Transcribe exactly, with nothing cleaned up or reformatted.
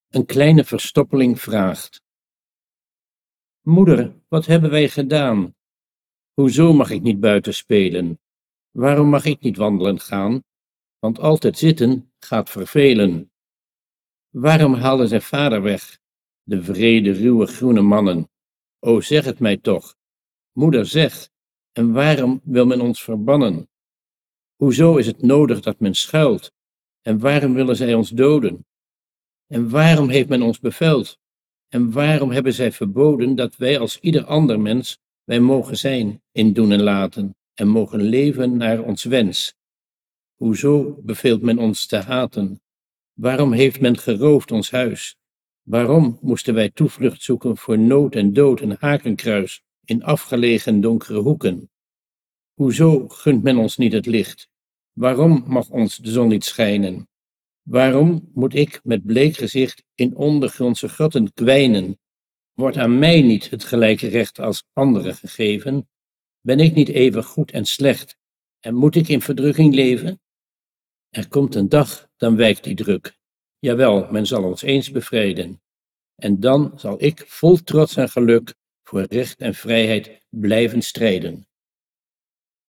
Een kleine verstoppeling vraagt: Moeder, wat hebben wij gedaan? Hoezo mag ik niet buiten spelen? Waarom mag ik niet wandelen gaan? Want altijd zitten gaat vervelen. Waarom haalden zij vader weg? De wrede, ruwe, groene mannen. O, zeg het mij toch. Moeder, zeg. En waarom wil men ons verbannen? Hoezo is het nodig dat men schuilt? En waarom willen zij ons doden? En waarom heeft men ons beveld? En waarom hebben zij verboden dat wij als ieder ander mens wij mogen zijn in doen en laten en mogen leven naar ons wens? Hoezo beveelt men ons te haten? Waarom heeft men geroofd ons huis? Waarom moesten wij toevlucht zoeken voor nood en dood en hakenkruis in afgelegen donkere hoeken? Hoezo gunt men ons niet het licht? Waarom mag ons de zon niet schijnen? Waarom moet ik met bleek gezicht in ondergrondse grotten kwijnen? Wordt aan mij niet het gelijke recht als anderen gegeven? Ben ik niet even goed en slecht? En moet ik in verdrukking leven? Er komt een dag, dan wijkt die druk. Jawel, men zal ons eens bevrijden. En dan zal ik vol trots en geluk voor recht en vrijheid blijven strijden.